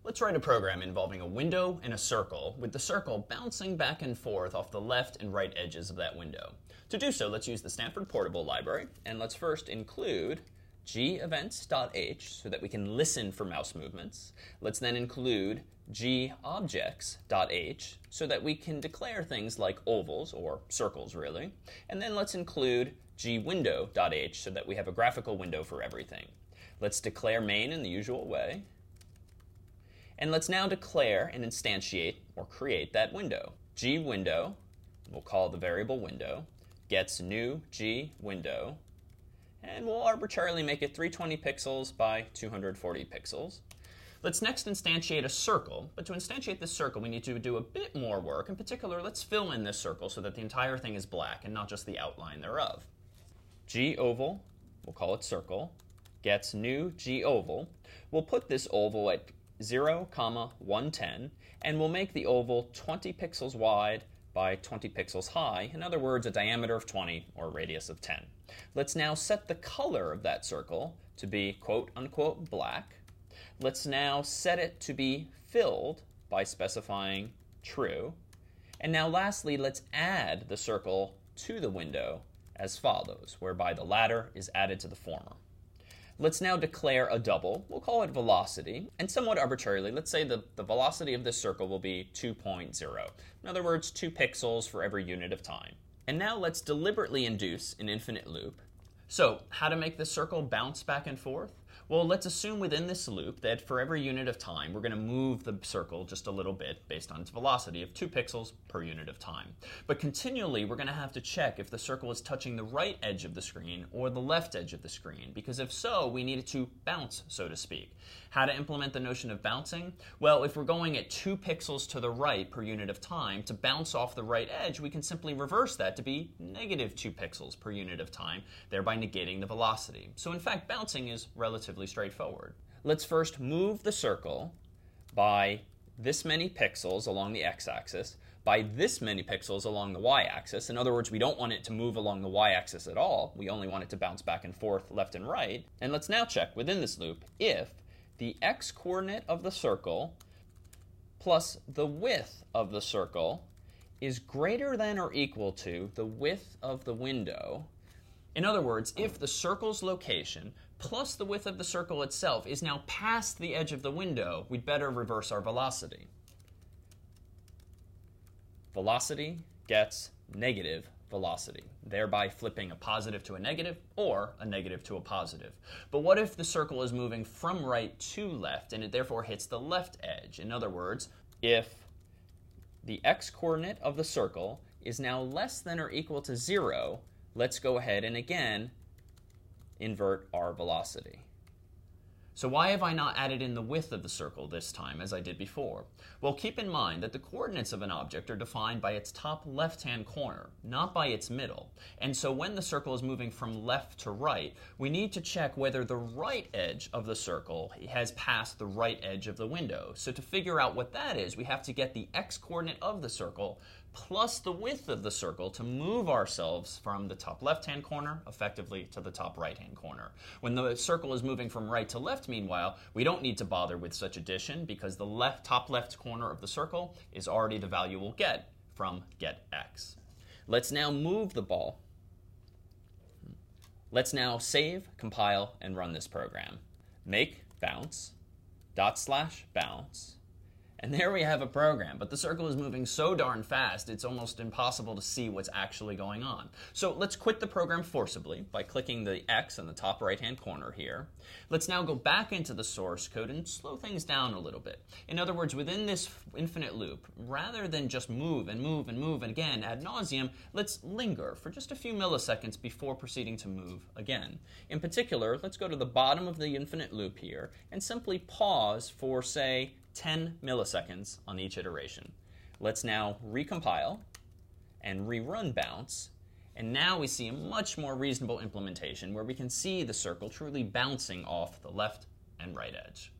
Let's write a program involving a window and a circle, with the circle bouncing back and forth off the left and right edges of that window. To do so, let's use the Stanford Portable Library, and let's first include gEvents.h so that we can listen for mouse movements. Let's then include gObjects.h so that we can declare things like ovals, or circles really. And then let's include gwindow.h so that we have a graphical window for everything. Let's declare main in the usual way. And let's now declare and instantiate or create that window. gwindow, we'll call the variable window, gets new gwindow, and we'll arbitrarily make it 320 pixels by 240 pixels. Let's next instantiate a circle, but to instantiate this circle we need to do a bit more work. In particular, let's fill in this circle so that the entire thing is black and not just the outline thereof. goval, we'll call it circle, gets new goval. We'll put this oval at 0, 110, and we'll make the oval 20 pixels wide by 20 pixels high, in other words, a diameter of 20 or a radius of 10. Let's now set the color of that circle to be quote-unquote black. Let's now set it to be filled by specifying true. And now lastly, let's add the circle to the window as follows, whereby the latter is added to the former. Let's now declare a double. We'll call it velocity. And somewhat arbitrarily, let's say the velocity of this circle will be 2.0. In other words, 2 pixels for every unit of time. And now let's deliberately induce an infinite loop. So how to make this circle bounce back and forth? Well, let's assume within this loop that for every unit of time, we're going to move the circle just a little bit based on its velocity of 2 pixels per unit of time. But continually, we're going to have to check if the circle is touching the right edge of the screen or the left edge of the screen, because if so, we need it to bounce, so to speak. How to implement the notion of bouncing? Well, if we're going at 2 pixels to the right per unit of time, to bounce off the right edge, we can simply reverse that to be negative 2 pixels per unit of time, thereby negating the velocity. So in fact, bouncing is relatively straightforward. Let's first move the circle by this many pixels along the x-axis, by this many pixels along the y-axis. In other words, we don't want it to move along the y-axis at all. We only want it to bounce back and forth left and right. And let's now check within this loop if the x-coordinate of the circle plus the width of the circle is greater than or equal to the width of the window. In other words, if the circle's location plus the width of the circle itself is now past the edge of the window, we'd better reverse our velocity. Velocity gets negative velocity, thereby flipping a positive to a negative or a negative to a positive. But what if the circle is moving from right to left and it therefore hits the left edge? In other words, if the x-coordinate of the circle is now less than or equal to 0, let's go ahead and again invert our velocity. So why have I not added in the width of the circle this time as I did before? Well, keep in mind that the coordinates of an object are defined by its top left-hand corner, not by its middle. And so when the circle is moving from left to right, we need to check whether the right edge of the circle has passed the right edge of the window. So to figure out what that is, we have to get the x-coordinate of the circle plus the width of the circle to move ourselves from the top left-hand corner effectively to the top right-hand corner. When the circle is moving from right to left, meanwhile, we don't need to bother with such addition because the top left corner of the circle is already the value we'll get from getX. Let's now move the ball. Let's now save, compile, and run this program. Make bounce, /bounce. And there we have a program, but the circle is moving so darn fast it's almost impossible to see what's actually going on. So let's quit the program forcibly by clicking the X in the top right-hand corner here. Let's now go back into the source code and slow things down a little bit. In other words, within this infinite loop, rather than just move and move and move and again ad nauseum, let's linger for just a few milliseconds before proceeding to move again. In particular, let's go to the bottom of the infinite loop here and simply pause for, say, 10 milliseconds on each iteration. Let's now recompile and rerun bounce, and now we see a much more reasonable implementation where we can see the circle truly bouncing off the left and right edge.